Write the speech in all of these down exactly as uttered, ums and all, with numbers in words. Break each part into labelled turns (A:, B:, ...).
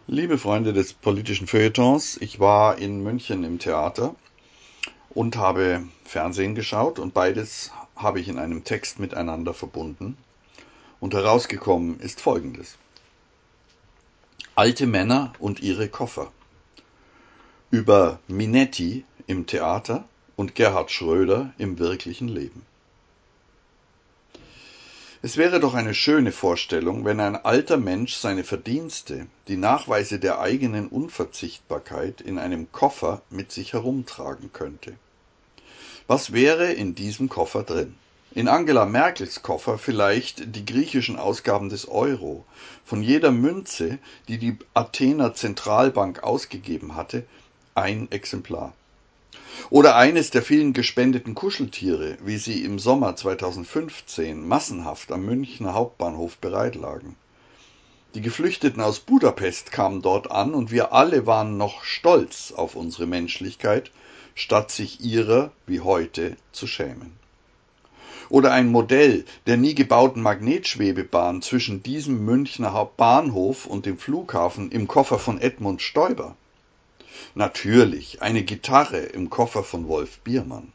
A: Liebe Freunde des politischen Feuilletons, ich war in München im Theater und habe Fernsehen geschaut und beides habe ich in einem Text miteinander verbunden. Und herausgekommen ist Folgendes. Alte Männer und ihre Koffer. Über Minetti im Theater und Gerhard Schröder im wirklichen Leben. Es wäre doch eine schöne Vorstellung, wenn ein alter Mensch seine Verdienste, die Nachweise der eigenen Unverzichtbarkeit in einem Koffer mit sich herumtragen könnte. Was wäre in diesem Koffer drin? In Angela Merkels Koffer vielleicht die griechischen Ausgaben des Euro. Von jeder Münze, die die Athener Zentralbank ausgegeben hatte, ein Exemplar. Oder eines der vielen gespendeten Kuscheltiere, wie sie im Sommer zweitausendfünfzehn massenhaft am Münchner Hauptbahnhof bereitlagen. Die Geflüchteten aus Budapest kamen dort an und wir alle waren noch stolz auf unsere Menschlichkeit, statt sich ihrer, wie heute, zu schämen. Oder ein Modell der nie gebauten Magnetschwebebahn zwischen diesem Münchner Hauptbahnhof und dem Flughafen im Koffer von Edmund Stoiber. Natürlich eine Gitarre im Koffer von Wolf Biermann.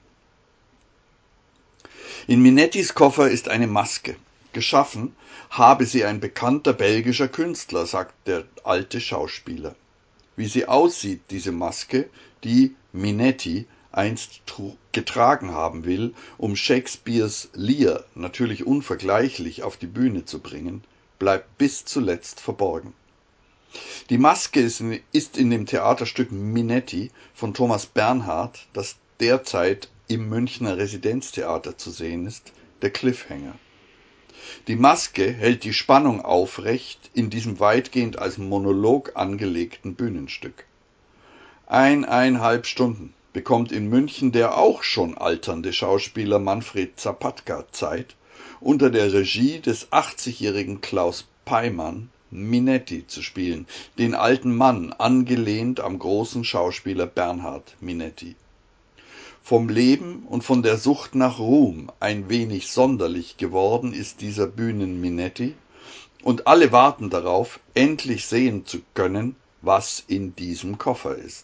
A: In Minettis Koffer ist eine Maske. Geschaffen habe sie ein bekannter belgischer Künstler, sagt der alte Schauspieler. Wie sie aussieht, diese Maske, die Minetti einst getragen haben will, um Shakespeares Lear, natürlich unvergleichlich, auf die Bühne zu bringen, bleibt bis zuletzt verborgen. Die Maske ist in dem Theaterstück Minetti von Thomas Bernhard, das derzeit im Münchner Residenztheater zu sehen ist, der Cliffhanger. Die Maske hält die Spannung aufrecht in diesem weitgehend als Monolog angelegten Bühnenstück. Eineinhalb Stunden bekommt in München der auch schon alternde Schauspieler Manfred Zapatka Zeit, unter der Regie des achtzigjährigen Klaus Peimann Minetti zu spielen, den alten Mann, angelehnt am großen Schauspieler Bernhard Minetti. Vom Leben und von der Sucht nach Ruhm ein wenig sonderlich geworden ist dieser Bühnen-Minetti, und alle warten darauf, endlich sehen zu können, was in diesem Koffer ist.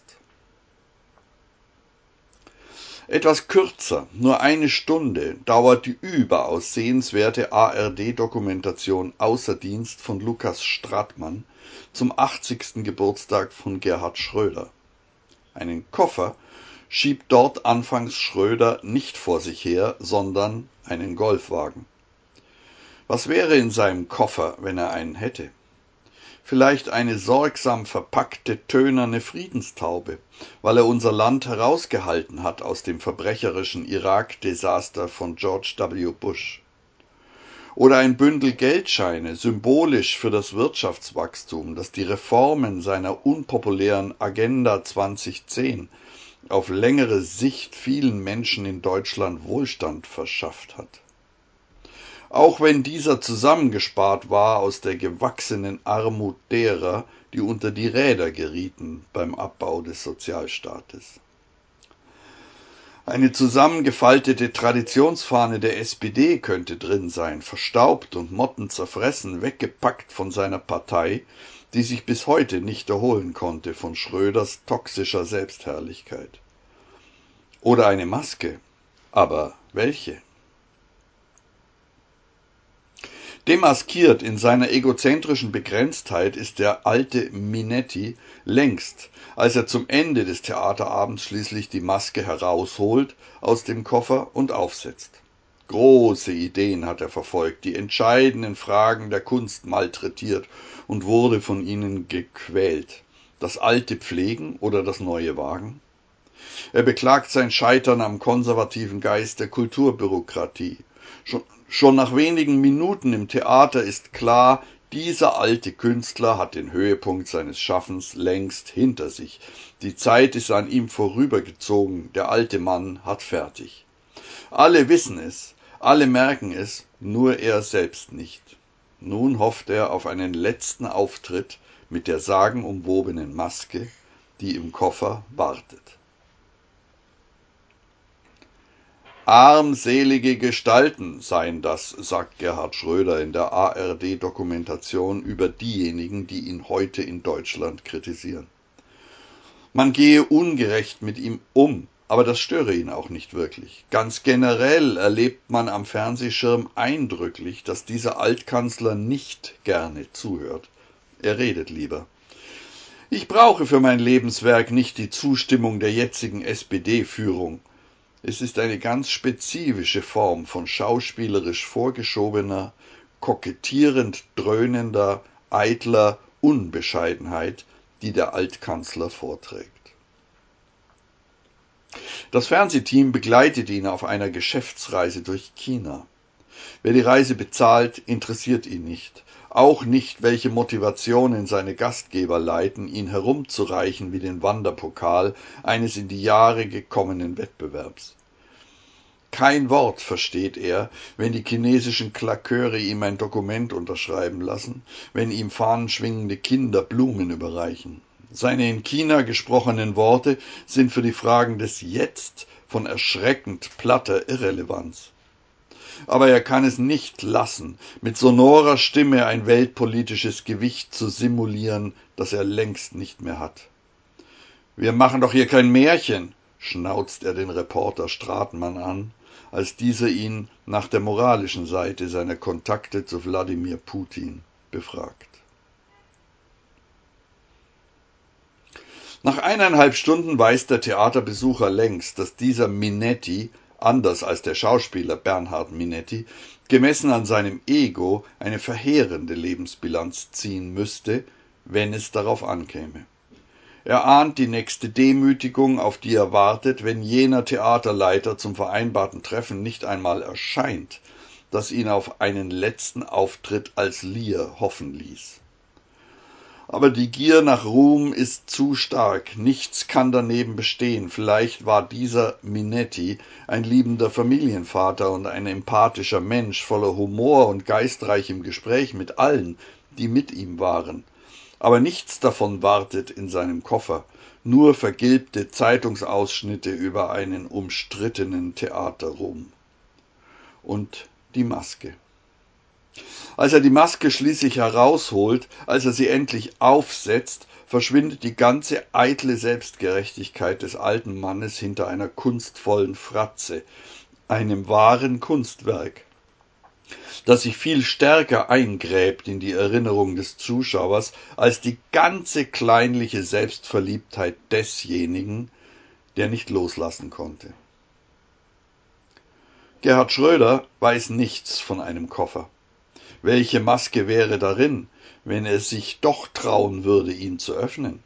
A: Etwas kürzer, nur eine Stunde, dauert die überaus sehenswerte A R D-Dokumentation Außer Dienst von Lukas Strattmann zum achtzigsten Geburtstag von Gerhard Schröder. Einen Koffer schiebt dort anfangs Schröder nicht vor sich her, sondern einen Golfwagen. Was wäre in seinem Koffer, wenn er einen hätte? Vielleicht eine sorgsam verpackte, tönerne Friedenstaube, weil er unser Land herausgehalten hat aus dem verbrecherischen Irak-Desaster von George W. Bush. Oder ein Bündel Geldscheine, symbolisch für das Wirtschaftswachstum, das die Reformen seiner unpopulären Agenda zweitausendzehn auf längere Sicht vielen Menschen in Deutschland Wohlstand verschafft hat. Auch wenn dieser zusammengespart war aus der gewachsenen Armut derer, die unter die Räder gerieten beim Abbau des Sozialstaates. Eine zusammengefaltete Traditionsfahne der S P D könnte drin sein, verstaubt und mottenzerfressen, weggepackt von seiner Partei, die sich bis heute nicht erholen konnte von Schröders toxischer Selbstherrlichkeit. Oder eine Maske. Aber welche? Demaskiert in seiner egozentrischen Begrenztheit ist der alte Minetti längst, als er zum Ende des Theaterabends schließlich die Maske herausholt aus dem Koffer und aufsetzt. Große Ideen hat er verfolgt, die entscheidenden Fragen der Kunst malträtiert und wurde von ihnen gequält. Das Alte pflegen oder das Neue wagen? Er beklagt sein Scheitern am konservativen Geist der Kulturbürokratie. Schon, schon nach wenigen Minuten im Theater ist klar, dieser alte Künstler hat den Höhepunkt seines Schaffens längst hinter sich. Die Zeit ist an ihm vorübergezogen, der alte Mann hat fertig. Alle wissen es, alle merken es, nur er selbst nicht. Nun hofft er auf einen letzten Auftritt mit der sagenumwobenen Maske, die im Koffer wartet. Armselige Gestalten seien das, sagt Gerhard Schröder in der A R D-Dokumentation über diejenigen, die ihn heute in Deutschland kritisieren. Man gehe ungerecht mit ihm um, aber das störe ihn auch nicht wirklich. Ganz generell erlebt man am Fernsehschirm eindrücklich, dass dieser Altkanzler nicht gerne zuhört. Er redet lieber. Ich brauche für mein Lebenswerk nicht die Zustimmung der jetzigen S P D-Führung. Es ist eine ganz spezifische Form von schauspielerisch vorgeschobener, kokettierend dröhnender, eitler Unbescheidenheit, die der Altkanzler vorträgt. Das Fernsehteam begleitet ihn auf einer Geschäftsreise durch China. Wer die Reise bezahlt, interessiert ihn nicht. Auch nicht, welche Motivationen seine Gastgeber leiten, ihn herumzureichen wie den Wanderpokal eines in die Jahre gekommenen Wettbewerbs. Kein Wort versteht er, wenn die chinesischen Klaköre ihm ein Dokument unterschreiben lassen, wenn ihm fahnenschwingende Kinder Blumen überreichen. Seine in China gesprochenen Worte sind für die Fragen des Jetzt von erschreckend platter Irrelevanz. Aber er kann es nicht lassen, mit sonorer Stimme ein weltpolitisches Gewicht zu simulieren, das er längst nicht mehr hat. »Wir machen doch hier kein Märchen«, schnauzt er den Reporter Stratmann an, als dieser ihn nach der moralischen Seite seiner Kontakte zu Wladimir Putin befragt. Nach eineinhalb Stunden weiß der Theaterbesucher längst, dass dieser Minetti, anders als der Schauspieler Bernhard Minetti, gemessen an seinem Ego eine verheerende Lebensbilanz ziehen müsste, wenn es darauf ankäme. Er ahnt die nächste Demütigung, auf die er wartet, wenn jener Theaterleiter zum vereinbarten Treffen nicht einmal erscheint, das ihn auf einen letzten Auftritt als Lier hoffen ließ. Aber die Gier nach Ruhm ist zu stark, nichts kann daneben bestehen. Vielleicht war dieser Minetti ein liebender Familienvater und ein empathischer Mensch, voller Humor und geistreich im Gespräch mit allen, die mit ihm waren. Aber nichts davon wartet in seinem Koffer, nur vergilbte Zeitungsausschnitte über einen umstrittenen Theaterruhm. Und die Maske. Als er die Maske schließlich herausholt, als er sie endlich aufsetzt, verschwindet die ganze eitle Selbstgerechtigkeit des alten Mannes hinter einer kunstvollen Fratze, einem wahren Kunstwerk, das sich viel stärker eingräbt in die Erinnerung des Zuschauers als die ganze kleinliche Selbstverliebtheit desjenigen, der nicht loslassen konnte. Gerhard Schröder weiß nichts von einem Koffer. Welche Maske wäre darin, wenn er sich doch trauen würde, ihn zu öffnen?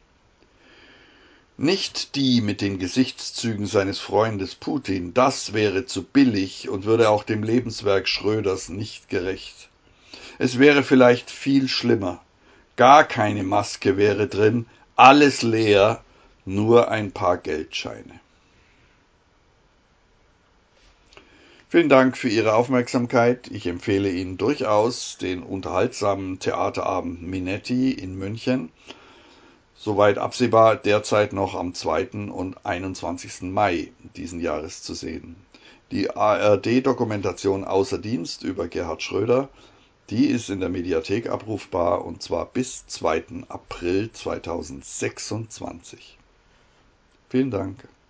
A: Nicht die mit den Gesichtszügen seines Freundes Putin, das wäre zu billig und würde auch dem Lebenswerk Schröders nicht gerecht. Es wäre vielleicht viel schlimmer. Gar keine Maske wäre drin, alles leer, nur ein paar Geldscheine. Vielen Dank für Ihre Aufmerksamkeit. Ich empfehle Ihnen durchaus den unterhaltsamen Theaterabend Minetti in München, soweit absehbar derzeit noch am zweiten und einundzwanzigsten Mai diesen Jahres zu sehen. Die A R D-Dokumentation Außer Dienst über Gerhard Schröder, die ist in der Mediathek abrufbar und zwar bis zweiten April zweitausendsechsundzwanzig. Vielen Dank.